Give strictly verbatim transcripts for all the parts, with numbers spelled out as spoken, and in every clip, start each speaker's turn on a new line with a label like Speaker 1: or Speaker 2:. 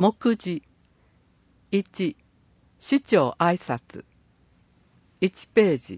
Speaker 1: 目次いち、市長挨拶いちページ。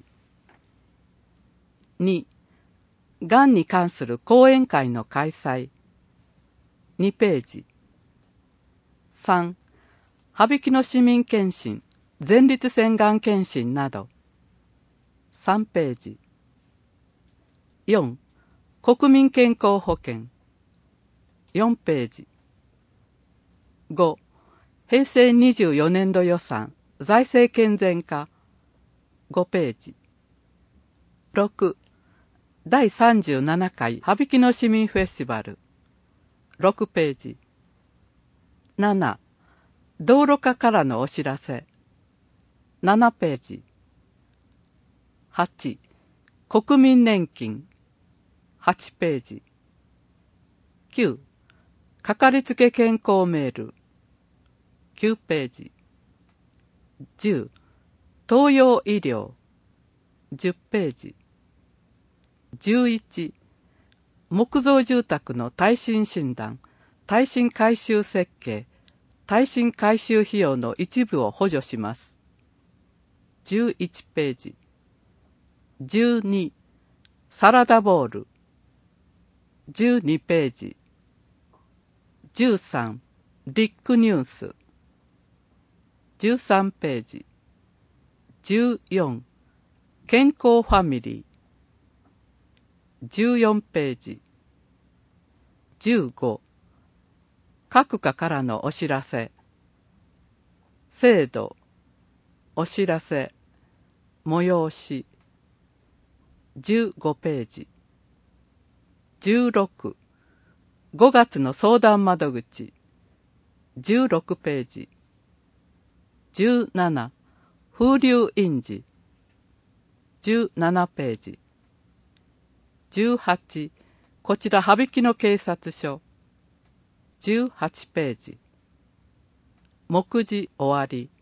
Speaker 1: に、がんに関する講演会の開催にページ。さん、羽曳野市民検診、前立腺がん検診などさんページ。よん、国民健康保険よんページ。ご、平成にじゅうよねんど予算財政健全化ごページ。ろく、だいさんじゅうななかい羽曳野市民フェスティバルろくページ。なな、道路課からのお知らせななページ。はち、国民年金はちページ。きゅう、かかりつけ健康メールきゅうページ。じゅう、東洋医療じゅっページ。じゅういち、木造住宅の耐震診断、耐震改修設計、耐震改修費用の一部を補助します。じゅういちページ。じゅうに、サラダボウルじゅうにページ。じゅうさん、ビッグニュースじゅうさんページ。じゅうよん、健康ファミリーじゅうよんページ。じゅうご、各課からのお知らせ制度お知らせ催しじゅうごページ。じゅうろく、ごがつの相談窓口じゅうろくページ。じゅうなな、風流印字じゅうななページ。じゅうはち、こちら羽曳野警察署じゅうはちページ。目次終わり。